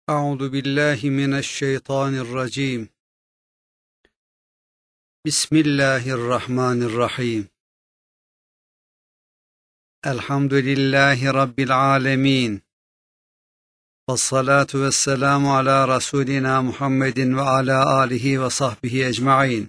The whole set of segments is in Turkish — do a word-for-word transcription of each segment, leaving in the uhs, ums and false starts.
أعوذ بالله من الشيطان الرجيم. بسم الله الرحمن الرحيم. الحمد لله رب العالمين، والصلاة والسلام على رسولنا محمد وعلى آله وصحبه ecmaîn.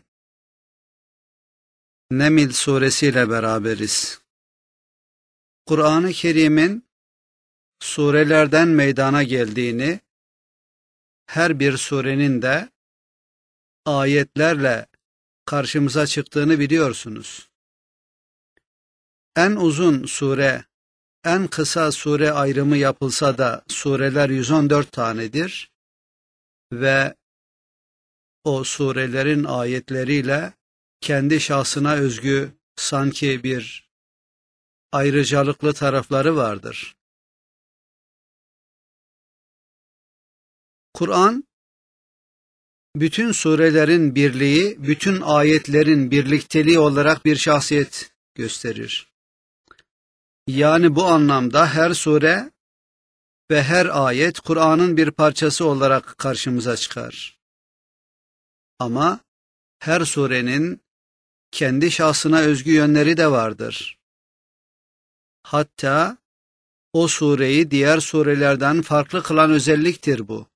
Neml suresiyle beraberiz. Kur'an-ı Kerim'in surelerden meydana geldiğini, her bir surenin de ayetlerle karşımıza çıktığını biliyorsunuz. En uzun sure, en kısa sure ayrımı yapılsa da sureler yüz on dört tanedir ve o surelerin ayetleriyle kendi şahsına özgü sanki bir ayrıcalıklı tarafları vardır. Kur'an, bütün surelerin birliği, bütün ayetlerin birlikteliği olarak bir şahsiyet gösterir. Yani bu anlamda her sure ve her ayet Kur'an'ın bir parçası olarak karşımıza çıkar. Ama her surenin kendi şahsına özgü yönleri de vardır. Hatta o sureyi diğer surelerden farklı kılan özelliktir bu.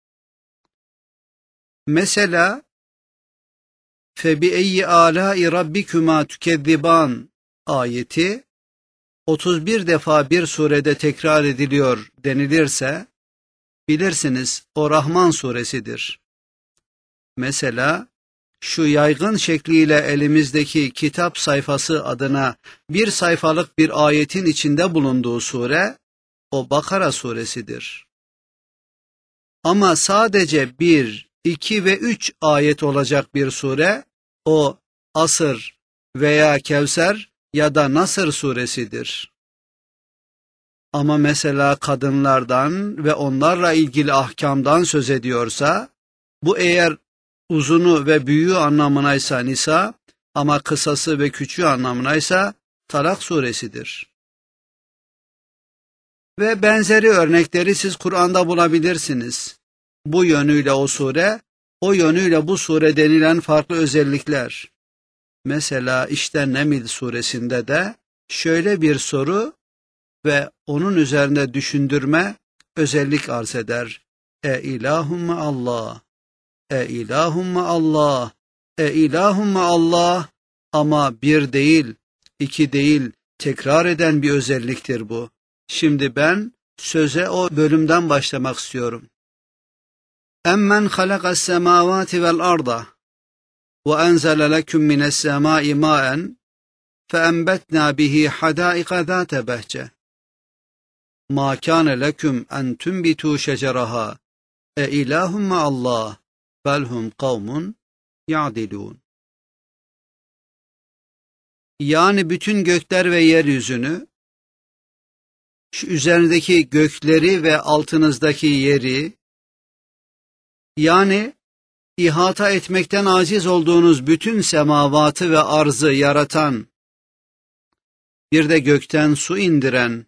Mesela فَبِأَيِّ آلَاءِ رَبِّكُمَا تُكَذِّبَانِ ayeti otuz bir defa bir surede tekrar ediliyor denilirse, bilirsiniz o Rahman suresidir. Mesela şu yaygın şekliyle elimizdeki kitap sayfası adına bir sayfalık bir ayetin içinde bulunduğu sure, o Bakara suresidir. Ama sadece bir, iki ve üç ayet olacak bir sure, o Asır veya Kevser ya da Nasır suresidir. Ama mesela kadınlardan ve onlarla ilgili ahkamdan söz ediyorsa, bu eğer uzunu ve büyüğü anlamınaysa Nisa, ama kısası ve küçüğü anlamınaysa Talak suresidir. Ve benzeri örnekleri siz Kur'an'da bulabilirsiniz. Bu yönüyle o sure, o yönüyle bu sure denilen farklı özellikler. Mesela işte Neml suresinde de şöyle bir soru ve onun üzerinde düşündürme özellik arz eder. E ilahumme Allah, e ilahumme Allah, e ilahumme Allah, ama bir değil, iki değil, tekrar eden bir özelliktir bu. Şimdi ben söze o bölümden başlamak istiyorum. Emmen halakas semavati vel arda ve enzele leküm mines semai maen فَاَنْبَتْنَا بِهِ حَدَائِقَ ذَاتَ بَهْجَةٍ مَا كَانَ لَكُمْ أَنْ تُنْبِتُوا شَجَرَهَا اَإِلَٰهٌ مَّعَ اللّٰهِ بَلْ هُمْ قَوْمٌ يَعْدِلُونَ. Yani bütün gökler ve yeryüzünü, şu üzerindeki gökleri ve altınızdaki yeri, yani ihata etmekten aciz olduğunuz bütün semavatı ve arzı yaratan, bir de gökten su indiren,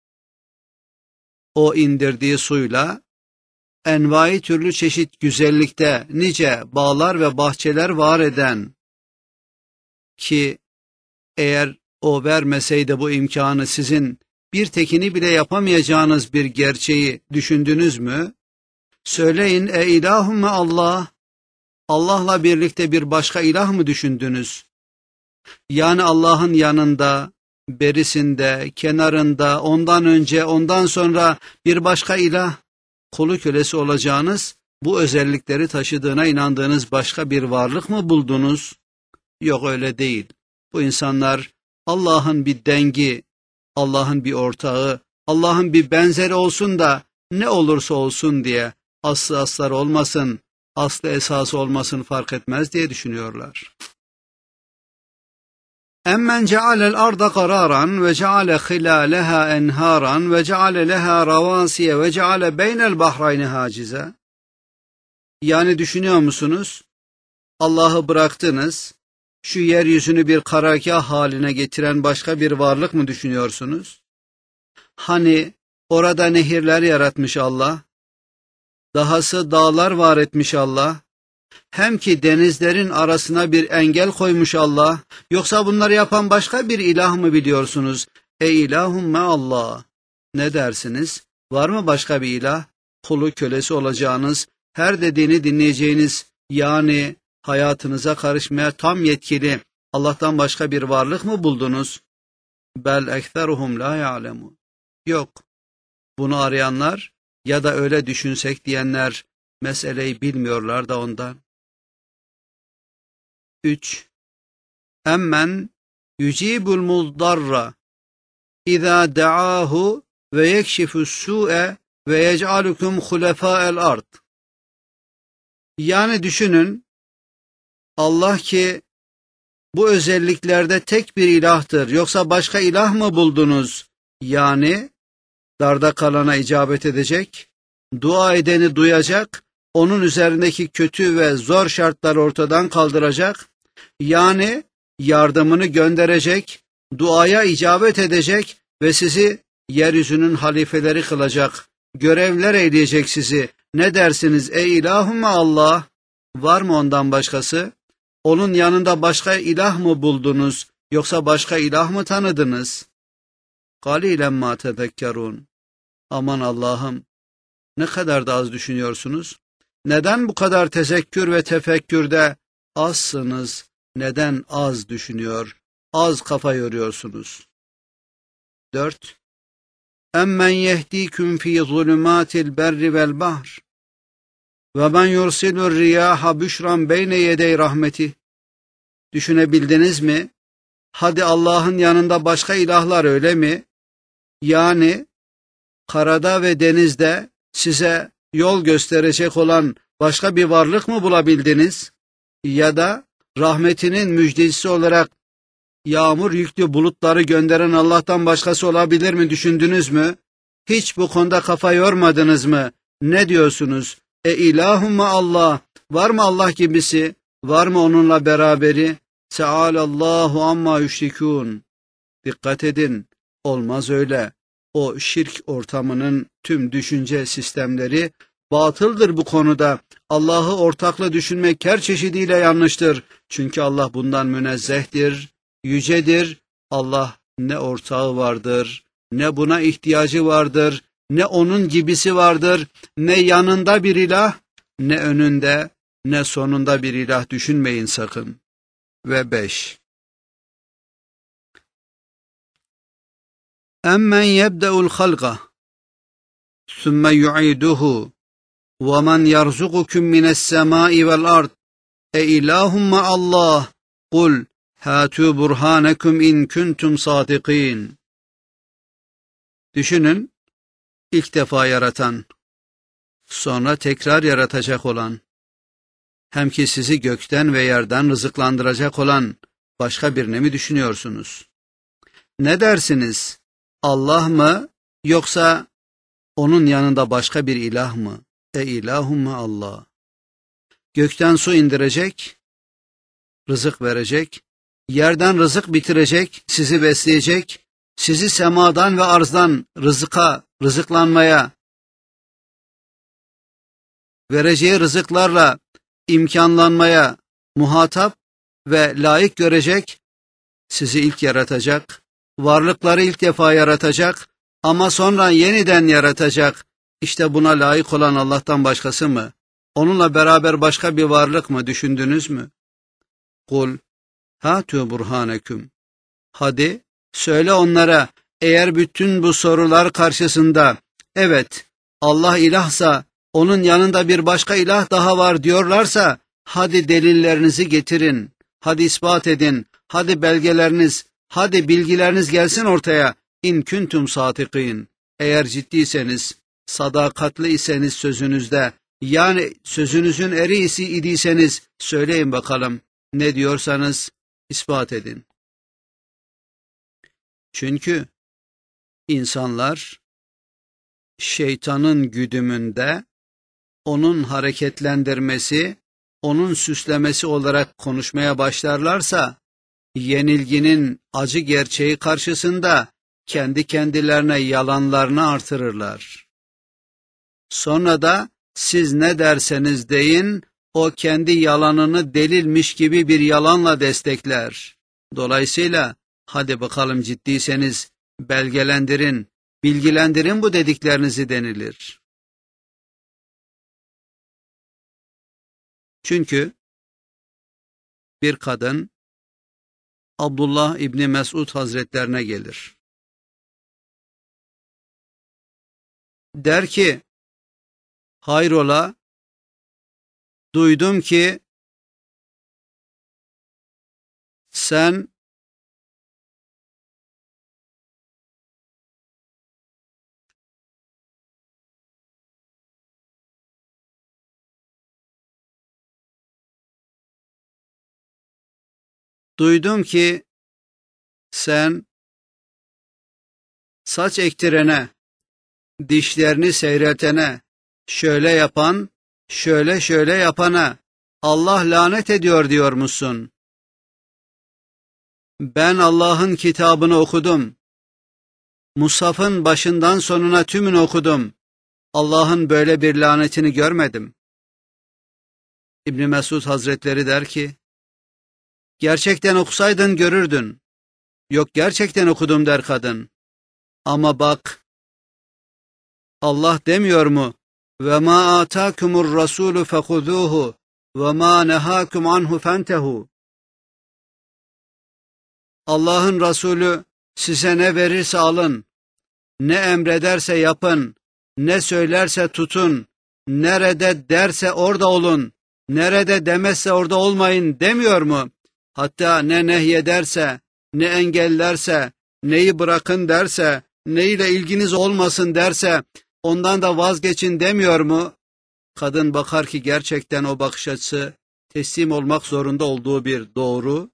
o indirdiği suyla envai türlü çeşit güzellikte nice bağlar ve bahçeler var eden, ki eğer o vermeseydi bu imkanı sizin bir tekini bile yapamayacağınız bir gerçeği düşündünüz mü? Söyleyin, e ilahumme Allah, Allah'la birlikte bir başka ilah mı düşündünüz? Yani Allah'ın yanında, berisinde, kenarında, ondan önce, ondan sonra bir başka ilah, kulu kölesi olacağınız, bu özellikleri taşıdığına inandığınız başka bir varlık mı buldunuz? Yok, öyle değil. Bu insanlar Allah'ın bir dengi, Allah'ın bir ortağı, Allah'ın bir benzeri olsun da ne olursa olsun diye, aslı aslar olmasın, aslı esası olmasın fark etmez diye düşünüyorlar. Emmen cealel arda kararan ve ceale hilaleha enharan ve ceale leha ravasiye ve ceale beynel bahrayni hacize. Yani düşünüyor musunuz? Allah'ı bıraktınız, şu yeryüzünü bir karargah haline getiren başka bir varlık mı düşünüyorsunuz? Hani orada nehirler yaratmış Allah, Dahası dağlar var etmiş Allah. Hem ki denizlerin arasına bir engel koymuş Allah. Yoksa bunları yapan başka bir ilah mı biliyorsunuz? Ey ilahumme Allah. Ne dersiniz? Var mı başka bir ilah? Kulu kölesi olacağınız, her dediğini dinleyeceğiniz, yani hayatınıza karışmaya tam yetkili Allah'tan başka bir varlık mı buldunuz? Bel ekseruhum la ya'lemun. Yok. Bunu arayanlar ya da öyle düşünsek diyenler meseleyi bilmiyorlar da ondan. üç. Emmen yücibul muzdarra İzâ da'âhu ve yekşifus su'e ve yec'alukum hulefâ'el ard. Yani düşünün, Allah ki bu özelliklerde tek bir ilahtır. Yoksa başka ilah mı buldunuz? Yani darda kalana icabet edecek, dua edeni duyacak, onun üzerindeki kötü ve zor şartları ortadan kaldıracak, yani yardımını gönderecek, duaya icabet edecek ve sizi yeryüzünün halifeleri kılacak, görevler eyleyecek sizi. Ne dersiniz ey ilahumme Allah? Var mı ondan başkası? Onun yanında başka ilah mı buldunuz, yoksa başka ilah mı tanıdınız? قَلِيلًا مَا تَذَكَّرُونَ. Aman Allah'ım, ne kadar da az düşünüyorsunuz. Neden bu kadar tezekkür ve tefekkürde azsınız? Neden az düşünüyor, az kafa yoruyorsunuz? dört. Emmen yehdiküm fî zulümâtil berri vel bahr ve men yursilur riyaha büşran beyne yedey rahmeti. Düşünebildiniz mi? Hadi Allah'ın yanında başka ilahlar, öyle mi? Yani karada ve denizde size yol gösterecek olan başka bir varlık mı bulabildiniz? Ya da rahmetinin müjdecisi olarak yağmur yüklü bulutları gönderen Allah'tan başkası olabilir mi, düşündünüz mü? Hiç bu konuda kafa yormadınız mı? Ne diyorsunuz? E ilahumme Allah, var mı Allah gibisi? Var mı onunla beraberi? Teâlallâhu amma yüşrikûn. Dikkat edin, olmaz öyle. O şirk ortamının tüm düşünce sistemleri batıldır bu konuda. Allah'ı ortakla düşünmek her çeşidiyle yanlıştır. Çünkü Allah bundan münezzehtir, yücedir. Allah ne ortağı vardır, ne buna ihtiyacı vardır, ne onun gibisi vardır, ne yanında bir ilah, ne önünde, ne sonunda bir ilah düşünmeyin sakın. Ve beş. Emmen yebde'ul halqa sümme yu'iduhu ve men yerzukukum mines semai vel ard e ilahumme Allah kul hatu burhanekum in kuntum sadikin. Düşünün, ilk defa yaratan, sonra tekrar yaratacak olan, hem ki sizi gökten ve yerden rızıklandıracak olan başka birini mi düşünüyorsunuz? Ne dersiniz? Allah mı, yoksa onun yanında başka bir ilah mı? E ilahumme Allah. Gökten su indirecek, rızık verecek, yerden rızık bitirecek, sizi besleyecek, sizi semadan ve arzdan rızıka, rızıklanmaya, vereceği rızıklarla imkanlanmaya muhatap ve layık görecek, sizi ilk yaratacak, varlıkları ilk defa yaratacak ama sonra yeniden yaratacak. İşte buna layık olan Allah'tan başkası mı? Onunla beraber başka bir varlık mı, düşündünüz mü? Kul hatu burhaneküm. Hadi söyle onlara, eğer bütün bu sorular karşısında evet Allah ilahsa, onun yanında bir başka ilah daha var diyorlarsa, hadi delillerinizi getirin, hadi ispat edin, hadi belgeleriniz, hadi bilgileriniz gelsin ortaya. İn kuntum sadikin. Eğer ciddiyseniz, sadakatli iseniz sözünüzde, yani sözünüzün erisi idiyseniz söyleyin bakalım, ne diyorsanız ispat edin. Çünkü insanlar şeytanın güdümünde onun hareketlendirmesi, onun süslemesi olarak konuşmaya başlarlarsa, yenilginin acı gerçeği karşısında kendi kendilerine yalanlarını artırırlar. Sonra da Siz ne derseniz deyin, o kendi yalanını delilmiş gibi bir yalanla destekler. Dolayısıyla hadi bakalım ciddiyseniz belgelendirin, bilgilendirin bu dediklerinizi denilir. Çünkü bir kadın Abdullah İbni Mesud Hazretlerine gelir. Der ki, hayrola, duydum ki sen duydum ki sen saç ektirene, dişlerini seyreltene, şöyle yapan, şöyle şöyle yapana Allah lanet ediyor diyor musun? Ben Allah'ın kitabını okudum. Mushaf'ın başından sonuna tümünü okudum. Allah'ın böyle bir lanetini görmedim. İbn Mesud Hazretleri der ki, gerçekten okusaydın görürdün. Yok gerçekten okudum der kadın. Ama bak, Allah demiyor mu? Ve ma atakumur rasulü fekuzuhu ve ma nehakum anhu fentehu. Allah'ın Resulü size ne verirse alın, ne emrederse yapın, ne söylerse tutun, nerede derse orada olun, nerede demezse orada olmayın demiyor mu? Hatta ne nehyederse, ne engellerse, neyi bırakın derse, neyle ilginiz olmasın derse, ondan da vazgeçin demiyor mu? Kadın bakar ki gerçekten o bakış açısı teslim olmak zorunda olduğu bir doğru.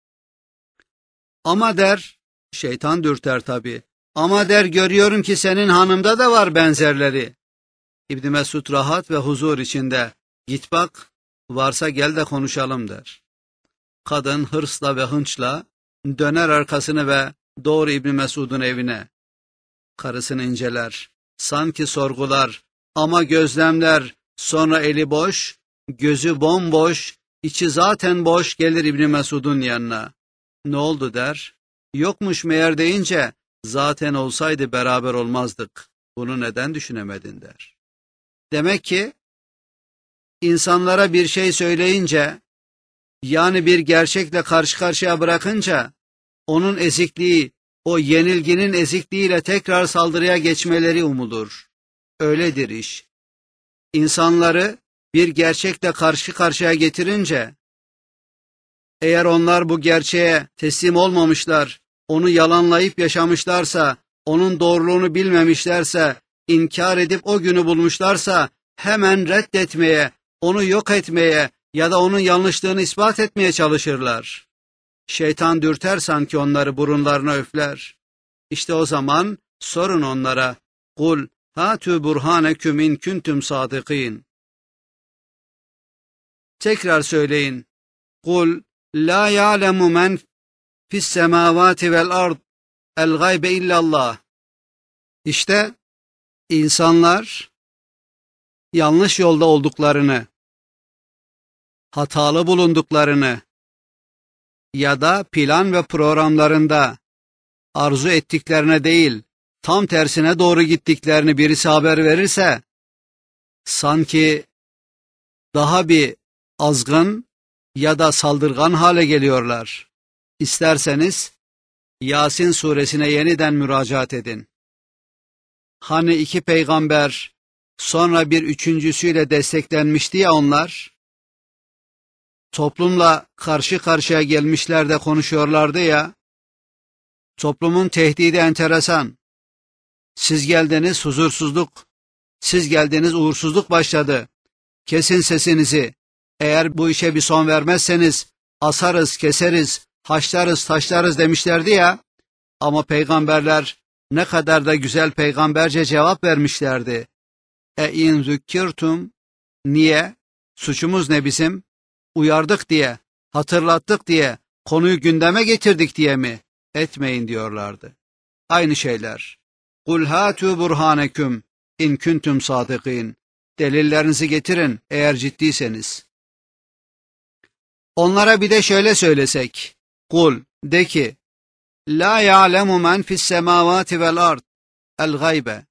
Ama der, şeytan dürter tabii. Ama der görüyorum ki senin hanımda da var benzerleri. İbn Mesud rahat ve huzur içinde. Git bak, varsa gel de konuşalım der. Kadın hırsla ve hınçla döner arkasını ve doğru İbn Mesud'un evine. Karısını inceler, sanki sorgular ama gözlemler, sonra eli boş, gözü bomboş, içi zaten boş gelir İbn Mesud'un yanına. Ne oldu der, yokmuş meğer deyince, zaten olsaydı beraber olmazdık, bunu neden düşünemedin der. Demek ki, insanlara bir şey söyleyince, yani bir gerçekle karşı karşıya bırakınca, onun ezikliği, o yenilginin ezikliğiyle tekrar saldırıya geçmeleri umulur. Öyledir iş. İnsanları bir gerçekle karşı karşıya getirince, eğer onlar bu gerçeğe teslim olmamışlar, onu yalanlayıp yaşamışlarsa, onun doğruluğunu bilmemişlerse, inkar edip o günü bulmuşlarsa, hemen reddetmeye, onu yok etmeye ya da onun yanlışlığını ispat etmeye çalışırlar. Şeytan dürter sanki onları burunlarına üfler. İşte o zaman sorun onlara, kul hatu burhaneküm in kuntum sadikin. Tekrar söyleyin, kul la ya'lemu men fis semavati vel ard el gaybe illallah. İşte insanlar yanlış yolda olduklarını, hatalı bulunduklarını ya da plan ve programlarında arzu ettiklerine değil, tam tersine doğru gittiklerini birisi haber verirse, sanki daha bir azgın ya da saldırgan hale geliyorlar. İsterseniz Yasin suresine yeniden müracaat edin. Hani iki peygamber sonra bir üçüncüsüyle desteklenmişti ya onlar, toplumla karşı karşıya gelmişler de konuşuyorlardı ya, toplumun tehdidi enteresan. Siz geldiniz huzursuzluk, siz geldiniz uğursuzluk başladı. Kesin sesinizi, eğer bu işe bir son vermezseniz asarız, keseriz, haşlarız, taşlarız demişlerdi ya. Ama peygamberler ne kadar da güzel peygamberce cevap vermişlerdi. E in zükkirtum, niye? Suçumuz ne bizim? Uyardık diye, hatırlattık diye, konuyu gündeme getirdik diye mi? Etmeyin diyorlardı. Aynı şeyler. Kul hatu burhaneküm in kuntum sadikin. Delillerinizi getirin eğer ciddiyseniz. Onlara bir de şöyle söylesek. Kul, de ki, La ya'lemu men fis semavati vel ard el gaybe.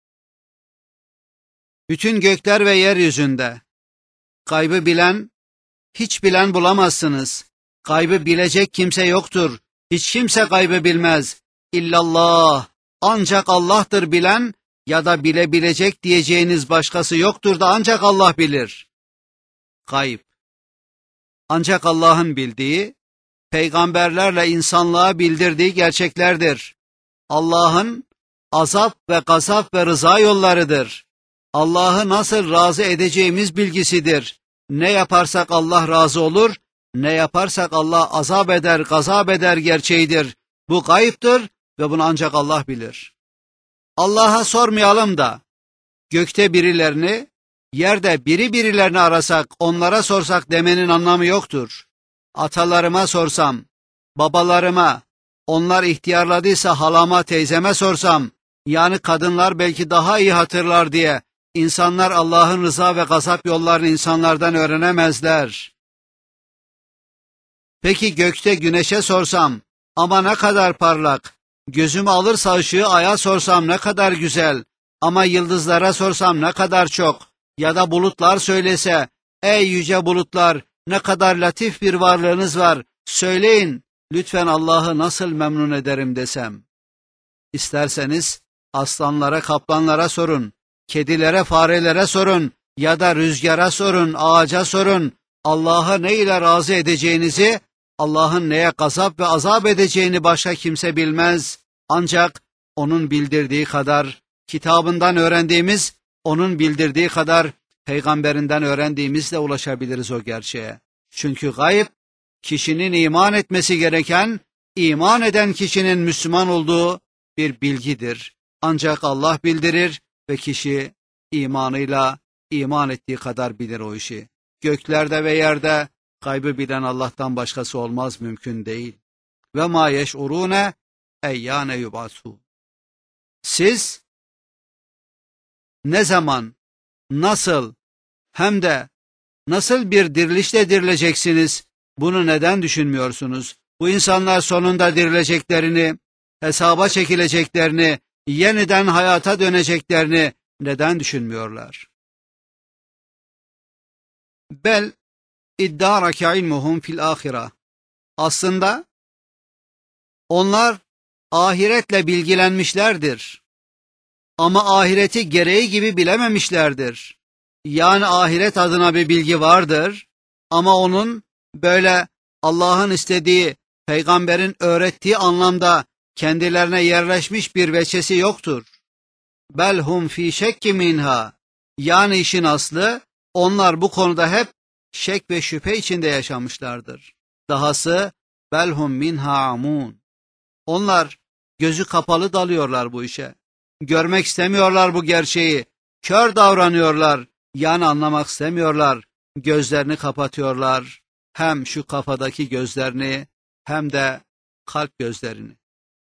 Bütün gökler ve yeryüzünde gaybı bilen, hiç bilen bulamazsınız. Gaybı bilecek kimse yoktur. Hiç kimse gaybı bilmez. İllallah. Ancak Allah'tır bilen ya da bilebilecek diyeceğiniz başkası yoktur da ancak Allah bilir. Gayb. Ancak Allah'ın bildiği, peygamberlerle insanlığa bildirdiği gerçeklerdir. Allah'ın azap ve gazap ve rıza yollarıdır. Allah'ı nasıl razı edeceğimiz bilgisidir. Ne yaparsak Allah razı olur, ne yaparsak Allah azap eder, gazap eder gerçeğidir. Bu gayiptir ve bunu ancak Allah bilir. Allah'a sormayalım da, gökte birilerini, yerde biri birilerini arasak, onlara sorsak demenin anlamı yoktur. Atalarıma sorsam, babalarıma, onlar ihtiyarladıysa halama, teyzeme sorsam, yani kadınlar belki daha iyi hatırlar diye, insanlar Allah'ın rıza ve gazap yollarını insanlardan öğrenemezler. Peki gökte güneşe sorsam, ama ne kadar parlak, gözümü alırsa ışığı aya sorsam ne kadar güzel, ama yıldızlara sorsam ne kadar çok, ya da bulutlar söylese, ey yüce bulutlar, ne kadar latif bir varlığınız var, söyleyin, lütfen Allah'ı nasıl memnun ederim desem. İsterseniz aslanlara, kaplanlara sorun, kedilere, farelere sorun, ya da rüzgara sorun, ağaca sorun, Allah'ı ne ile razı edeceğinizi, Allah'ın neye gazap ve azap edeceğini başka kimse bilmez. Ancak onun bildirdiği kadar, kitabından öğrendiğimiz, onun bildirdiği kadar, peygamberinden öğrendiğimizle ulaşabiliriz o gerçeğe. Çünkü gayb, kişinin iman etmesi gereken, iman eden kişinin Müslüman olduğu bir bilgidir. Ancak Allah bildirir ve kişi imanıyla iman ettiği kadar bilir o işi. Göklerde ve yerde gaybı bilen Allah'tan başkası olmaz, mümkün değil. Ve ma yeş'urune eyyâne yub'asûn. Siz ne zaman, nasıl, hem de nasıl bir dirilişle dirileceksiniz, bunu neden düşünmüyorsunuz? Bu insanlar sonunda dirileceklerini, hesaba çekileceklerini, yeniden hayata döneceklerini neden düşünmüyorlar? Bel iddarake ilmuhum fil ahire. Aslında onlar ahiretle bilgilenmişlerdir. Ama ahireti gereği gibi bilememişlerdir. Yani ahiret adına bir bilgi vardır ama onun böyle Allah'ın istediği, peygamberin öğrettiği anlamda kendilerine yerleşmiş bir veçesi yoktur. Belhum fi şekki minha. Yani işin aslı, onlar bu konuda hep şek ve şüphe içinde yaşamışlardır. Dahası belhum minha amun. Onlar gözü kapalı dalıyorlar bu işe. Görmek istemiyorlar bu gerçeği. Kör davranıyorlar. Yani anlamak istemiyorlar. Gözlerini kapatıyorlar. Hem şu kafadaki gözlerini hem de kalp gözlerini.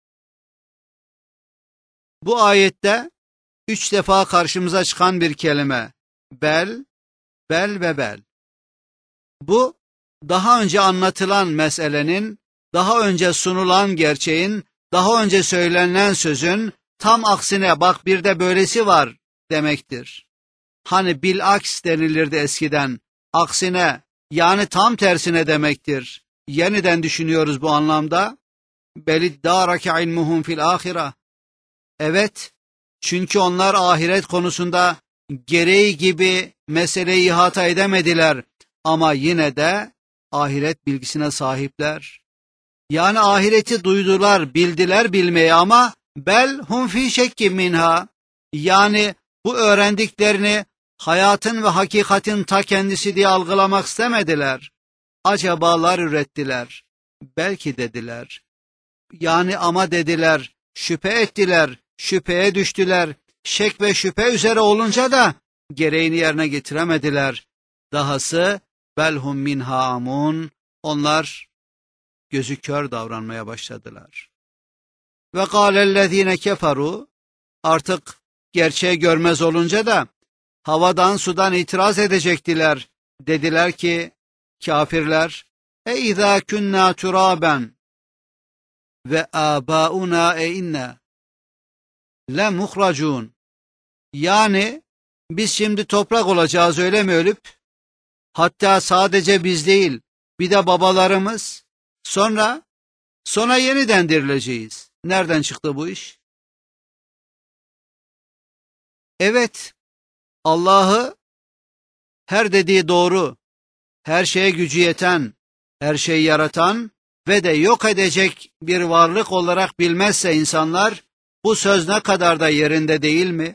Bu ayette üç defa karşımıza çıkan bir kelime. Bel, bel ve bel. Bu daha önce anlatılan meselenin, daha önce sunulan gerçeğin, daha önce söylenen sözün tam aksine bak bir de böylesi var demektir. Hani bilaks denilirdi eskiden, aksine yani tam tersine demektir. Yeniden düşünüyoruz bu anlamda. Beliddarake ilmuhum fil ahire. Evet, çünkü onlar ahiret konusunda gereği gibi meseleyi ihata edemediler ama yine de ahiret bilgisine sahipler. Yani ahireti duydular, bildiler bilmeyi ama bel hum fi şekki minha. Yani bu öğrendiklerini hayatın ve hakikatin ta kendisi diye algılamak istemediler. Acabalar ürettiler. Belki dediler. Yani ama dediler, şüphe ettiler, şüpheye düştüler. Şek ve şüphe üzere olunca da gereğini yerine getiremediler. Dahası belhum minha amun. Onlar gözü kör davranmaya başladılar. Ve kâlellezîne keferu. Artık gerçeği görmez olunca da havadan sudan itiraz edecektiler. Dediler ki kafirler, e izâ künnâ turâben ve âbâunâ e inna le muhracûn. Yani biz şimdi toprak olacağız, öyle mi ölüp? Hatta sadece biz değil, bir de babalarımız. Sonra, sonra yeniden dirileceğiz. Nereden çıktı bu iş? Evet, Allah'ı her dediği doğru, her şeye gücü yeten, her şeyi yaratan ve de yok edecek bir varlık olarak bilmezse insanlar, bu söz ne kadar da yerinde değil mi?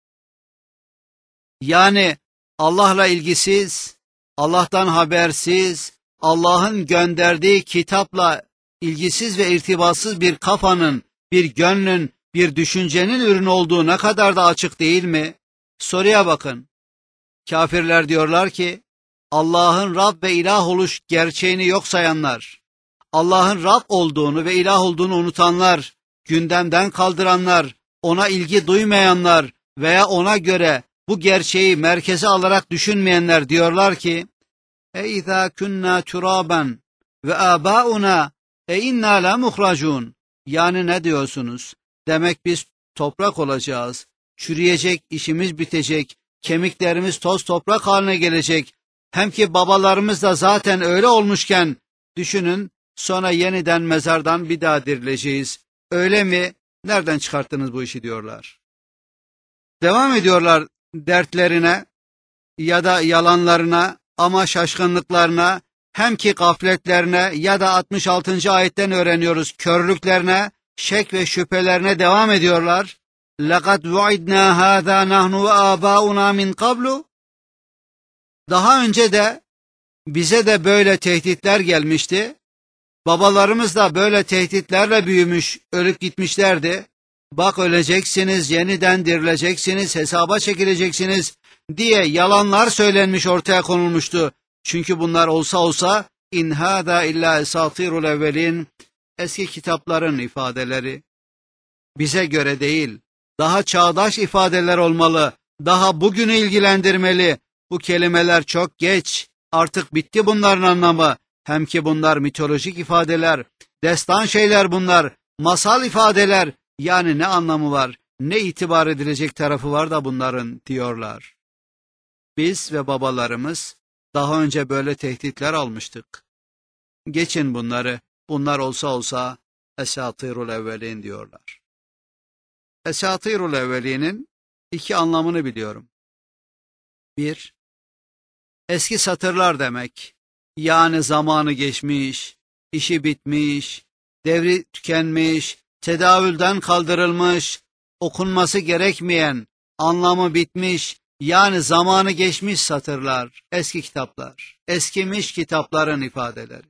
Yani Allah'la ilgisiz, Allah'tan habersiz, Allah'ın gönderdiği kitapla ilgisiz ve irtibatsız bir kafanın, bir gönlün, bir düşüncenin ürünü olduğu ne kadar da açık değil mi? Soruya bakın. Kafirler diyorlar ki, Allah'ın Rab ve ilah oluş gerçeğini yok sayanlar, Allah'ın Rab olduğunu ve ilah olduğunu unutanlar, gündemden kaldıranlar, ona ilgi duymayanlar veya ona göre bu gerçeği merkeze alarak düşünmeyenler diyorlar ki, e izâ künnâ turâben ve âbâunâ e innâ la muhracûn. Yani ne diyorsunuz? Demek biz toprak olacağız, çürüyecek, işimiz bitecek, kemiklerimiz toz toprak haline gelecek. Hem ki babalarımız da zaten öyle olmuşken, düşünün, sonra yeniden mezardan bir daha dirileceğiz. Öyle mi? Nereden çıkarttınız bu işi diyorlar. Devam ediyorlar dertlerine ya da yalanlarına ama şaşkınlıklarına, hem ki gafletlerine ya da altmış altıncı ayetten öğreniyoruz körlüklerine, şek ve şüphelerine devam ediyorlar. لَقَدْ وَعِدْنَا هَذَا نَحْنُ وَآبَاؤُنَا مِنْ قَبْلُ. Daha önce de bize de böyle tehditler gelmişti. Babalarımız da böyle tehditlerle büyümüş, ölüp gitmişlerdi. Bak öleceksiniz, yeniden dirileceksiniz, hesaba çekileceksiniz diye yalanlar söylenmiş, ortaya konulmuştu. Çünkü bunlar olsa olsa in hâzâ illâ esâtîrul evvelîn, eski kitapların ifadeleri. Bize göre değil, daha çağdaş ifadeler olmalı, daha bugünü ilgilendirmeli. Bu kelimeler çok geç, artık bitti bunların anlamı. Hem ki bunlar mitolojik ifadeler, destan şeyler bunlar, masal ifadeler. Yani ne anlamı var, ne itibar edilecek tarafı var da bunların diyorlar. Biz ve babalarımız daha önce böyle tehditler almıştık. Geçin bunları, bunlar olsa olsa esâtîrul evvelîn diyorlar. Esâtîrul evvelînin iki anlamını biliyorum. Bir, eski satırlar demek. Yani zamanı geçmiş, işi bitmiş, devri tükenmiş, tedavülden kaldırılmış, okunması gerekmeyen, anlamı bitmiş, yani zamanı geçmiş satırlar, eski kitaplar, eskimiş kitapların ifadeleri.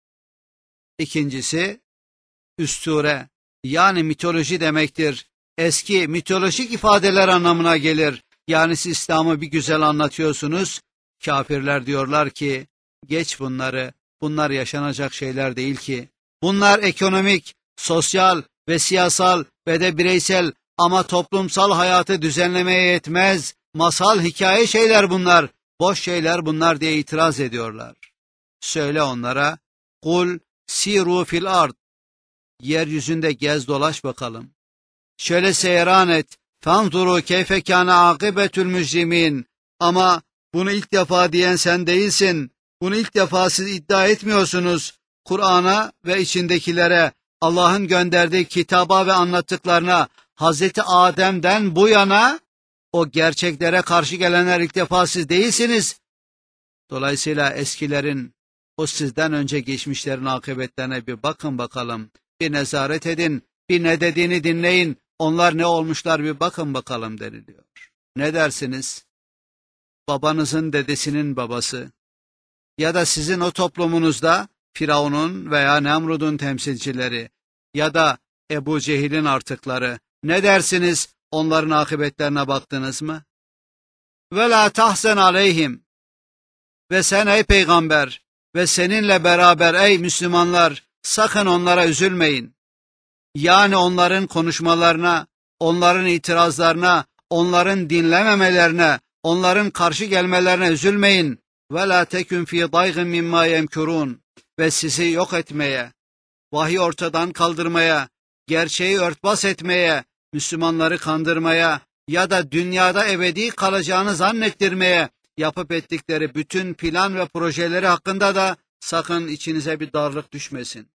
İkincisi, üstûre, yani mitoloji demektir. Eski mitolojik ifadeler anlamına gelir. Yani siz İslam'ı bir güzel anlatıyorsunuz, kafirler diyorlar ki, geç bunları, bunlar yaşanacak şeyler değil ki. Bunlar ekonomik, sosyal ve siyasal ve de bireysel ama toplumsal hayatı düzenlemeye yetmez, masal, hikaye şeyler bunlar, boş şeyler bunlar diye itiraz ediyorlar. Söyle onlara, kul siru fil ard, yeryüzünde gez dolaş bakalım. Şöyle seyran et, fanzuru keyfe kâne âkibetül mücrimin. Ama bunu ilk defa diyen sen değilsin. Bunu ilk defa siz iddia etmiyorsunuz. Kur'an'a ve içindekilere, Allah'ın gönderdiği kitaba ve anlattıklarına, Hazreti Adem'den bu yana o gerçeklere karşı gelenler ilk defa siz değilsiniz. Dolayısıyla eskilerin, o sizden önce geçmişlerin akıbetlerine bir bakın bakalım. Bir nezaret edin, bir ne dediğini dinleyin. Onlar ne olmuşlar bir bakın bakalım deniliyor. Ne dersiniz? Babanızın dedesinin babası ya da sizin o toplumunuzda Firavun'un veya Nemrud'un temsilcileri ya da Ebu Cehil'in artıkları, ne dersiniz, onların akıbetlerine baktınız mı? Ve la tahzen aleyhim, ve sen ey peygamber ve seninle beraber ey Müslümanlar, sakın onlara üzülmeyin. Yani onların konuşmalarına, onların itirazlarına, onların dinlememelerine, Onların karşı gelmelerine üzülmeyin. Ve la tekun fi dayğin mimma yemkurun. Ve sizi yok etmeye, vahiy ortadan kaldırmaya, gerçeği örtbas etmeye, Müslümanları kandırmaya ya da dünyada ebedi kalacağını zannettirmeye yapıp ettikleri bütün plan ve projeleri hakkında da sakın içinize bir darlık düşmesin.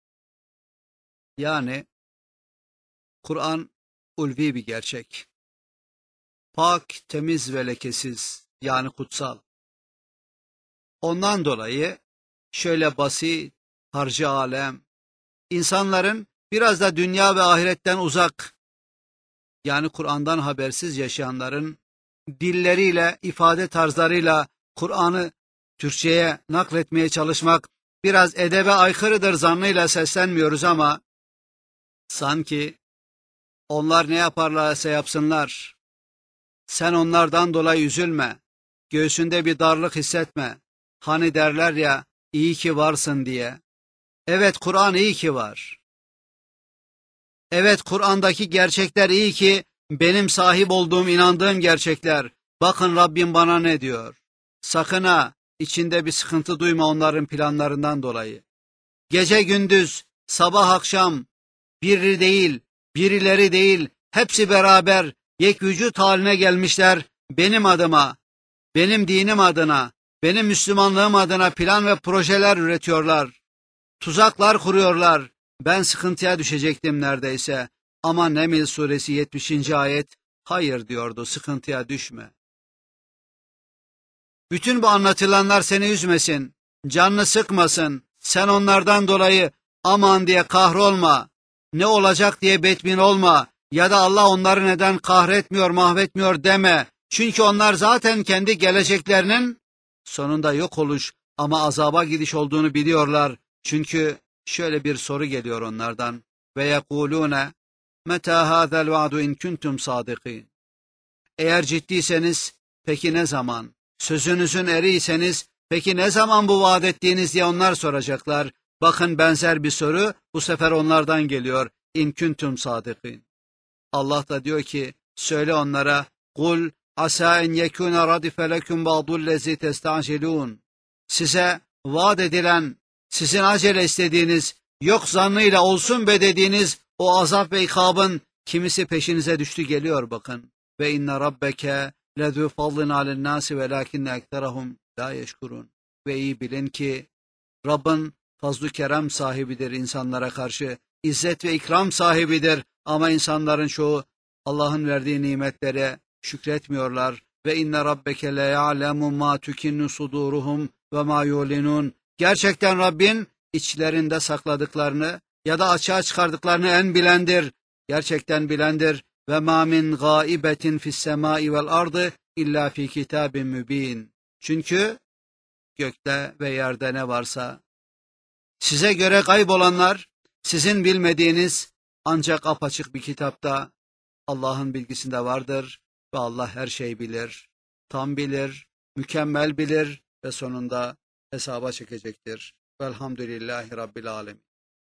Yani Kur'an ulvi bir gerçek. Pak, temiz ve lekesiz, yani kutsal. Ondan dolayı şöyle basit, harcı alem, insanların biraz da dünya ve ahiretten uzak, yani Kur'an'dan habersiz yaşayanların dilleriyle, ifade tarzlarıyla Kur'an'ı Türkçe'ye nakletmeye çalışmak biraz edebe aykırıdır zannıyla seslenmiyoruz ama sanki onlar ne yaparlarsa yapsınlar, sen onlardan dolayı üzülme, göğsünde bir darlık hissetme. Hani derler ya, iyi ki varsın diye. Evet, Kur'an iyi ki var. Evet, Kur'an'daki gerçekler iyi ki benim sahip olduğum, inandığım gerçekler. Bakın Rabbim bana ne diyor. Sakın ha, içinde bir sıkıntı duyma onların planlarından dolayı. Gece gündüz, sabah akşam, biri değil, birileri değil, hepsi beraber yek vücut haline gelmişler benim adıma, benim dinim adına, benim Müslümanlığım adına plan ve projeler üretiyorlar. Tuzaklar kuruyorlar. Ben sıkıntıya düşecektim neredeyse. Ama Neml suresi yetmişinci ayet, hayır diyordu, sıkıntıya düşme. Bütün bu anlatılanlar seni üzmesin, canını sıkmasın. Sen onlardan dolayı aman diye kahrolma, ne olacak diye betmin olma ya da Allah onları neden kahretmiyor, mahvetmiyor deme. Çünkü onlar zaten kendi geleceklerinin sonunda yok oluş ama azaba gidiş olduğunu biliyorlar. Çünkü şöyle bir soru geliyor onlardan. Ve yekulune meta hâzel va'du in kuntum sadikin. Eğer ciddiyseniz peki ne zaman? Sözünüzün eriyseniz peki ne zaman bu vaat ettiğiniz diye onlar soracaklar. Bakın benzer bir soru bu sefer onlardan geliyor. İn kuntum sadikin. Allah da diyor ki söyle onlara kul asa en yekune radife lekum ba'dullezi testacilun. Size vaat edilen, sizin acele istediğiniz, yok zannıyla olsun be dediğiniz o azap ve ikabın kimisi peşinize düştü geliyor bakın. Ve inne rabbeke lezû fadlin alen nâsi velâkinne ekterahum la yeşkurun. Ve iyi bilin ki Rabbin fazl-ı kerem sahibidir insanlara karşı, izzet ve ikram sahibidir ama insanların çoğu Allah'ın verdiği nimetlere şükretmiyorlar. Ve inne rabbeke le ya'lemu ma tukinnu suduruhum ve ma yulinun. Gerçekten Rabbin içlerinde sakladıklarını ya da açığa çıkardıklarını en bilendir. Gerçekten bilendir. Ve ma min gaibetin fis semai vel ardı illa fi kitabin mübin. Çünkü gökte ve yerde ne varsa size göre kaybolanlar, sizin bilmediğiniz ancak apaçık bir kitapta Allah'ın bilgisinde vardır ve Allah her şeyi bilir, tam bilir, mükemmel bilir ve sonunda hesaba çekecektir. Velhamdülillahi Rabbil Alemin.